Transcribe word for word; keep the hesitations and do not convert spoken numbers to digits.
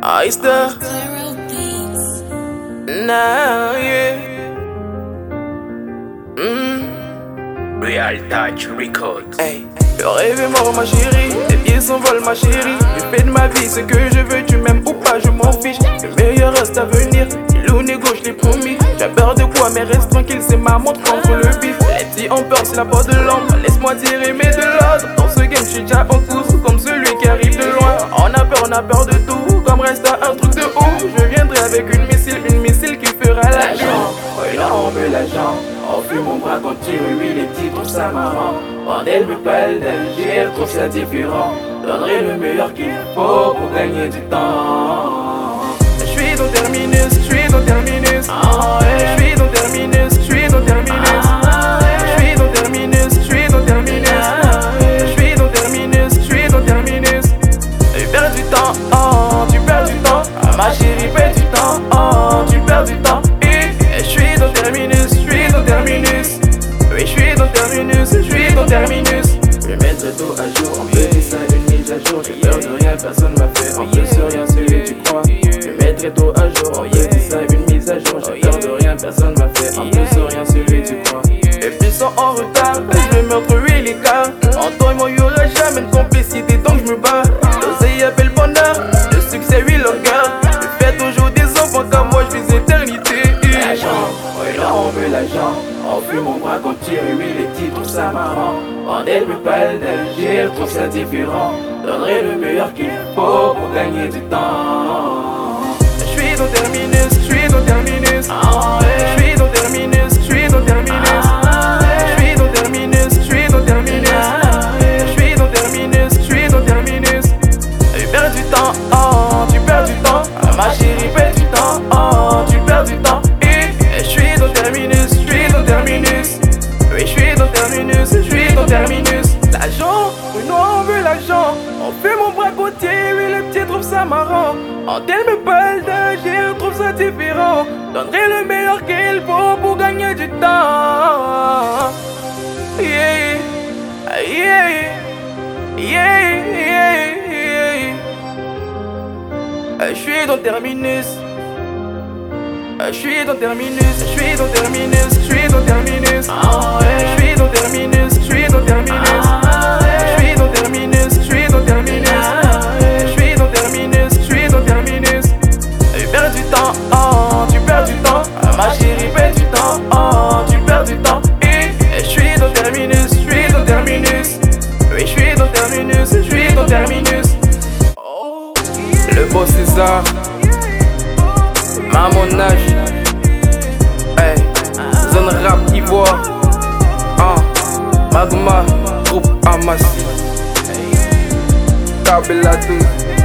Oyster. Nah, yeah. Mm. Real Touch Records. Hey. Le rêve est mort ma chérie, tes pieds s'envolent ma chérie. Tu fais de ma vie ce que je veux, tu m'aimes ou pas, je m'en fiche. Le meilleur reste à venir, il ou négo, je l'ai promis. J'ai peur de quoi, mais reste tranquille, c'est ma montre contre le bif. Les petits ont peur, c'est la porte de l'ombre, laisse-moi tirer mais de l'autre. Dans ce game, je suis déjà en course, comme celui qui arrive de loin. On a peur, on a peur de tout, comme reste un truc de ouf. Je viendrai avec une missile, une missile qui fera l'argent. Ouais, là on veut l'argent. On fume, on bras continue, oui les petits trouvent ça marrant. Bordel me parle d'Alger, trouve ça différent. Donnerai le meilleur qu'il faut pour gagner du temps. Je suis dans terminus, je suis dans terminus. Ah ouais. Je suis dans terminus, je suis dans terminus. Ah ouais. Je suis dans terminus, je suis dans terminus. Ah ouais. Je suis dans terminus, je suis dans terminus. Tu perds du temps, oh, tu perds du temps. Ah, ma chérie, perds du temps, Oh, tu perds du temps. Et je suis dans terminus, je suis dans terminus. Oui, je suis dans terminus, je suis dans terminus. je vais mettre tout à jour, on peut dire ça une mise à jour. J'ai peur de rien, personne m'a fait, en plus sur rien celui tu crois. Je mettrai tout à jour, on peut dire ça une mise à jour. J'ai peur de rien, personne m'a fait, en plus sur rien celui tu crois. Les plus sont en retard, je vais meurtre oui les gars. En toi et moi y'aura jamais de complicité donc je me bats. L'oseille appelle bonheur, le succès oui le gars. Je fais toujours des enfants comme moi, je vis éternité. L'argent, ouais là on veut l'argent. On fume, on bras qu'on tire, oui les petits trouvent ça marrant. Bordel me parle d'Alger, trouve ça différent. Donnerai le meilleur qu'il faut pour gagner du temps. Je suis dans terminus, je suis dans terminus. Ah ouais. Je suis dans terminus, je suis dans terminus. Ah ouais. Je suis dans terminus, je suis dans terminus. Ah ouais. Je suis dans terminus, je suis dans terminus. Tu perds du temps, oh, tu perds du temps. Ah, ma chérie, perds du temps, Oh, tu perds du temps. Et je suis dans terminus, je suis dans terminus. Oui, je suis dans terminus, je suis dans terminus. L'argent, oui, nous on veut l'argent. On fait mon bras côtier, oui, les petits trouvent ça marrant. En tel me parle d'agir, trouve ça différent. Donnerai le meilleur qu'il faut pour gagner du temps. Yeah, yeah, yeah, yeah, yeah. Je suis dans terminus. Je suis dans terminus, je suis dans terminus, je suis dans terminus. Ah ouais. Je suis dans terminus, je suis dans terminus. Ah ouais. Je suis dans terminus, je suis dans terminus. Ah ouais. Je suis dans terminus, je suis dans terminus. Tu perds du temps, oh, tu perds du temps. Ah, ma chérie, perds du temps, Oh, tu perds du temps. Et je suis dans terminus, je suis dans terminus. Oui, je suis dans terminus, je suis dans terminus. Oh, le beau César, Maman Nage, hey, zone rap ivoire, ah, Magma, groupe Amassi, Kabela douze.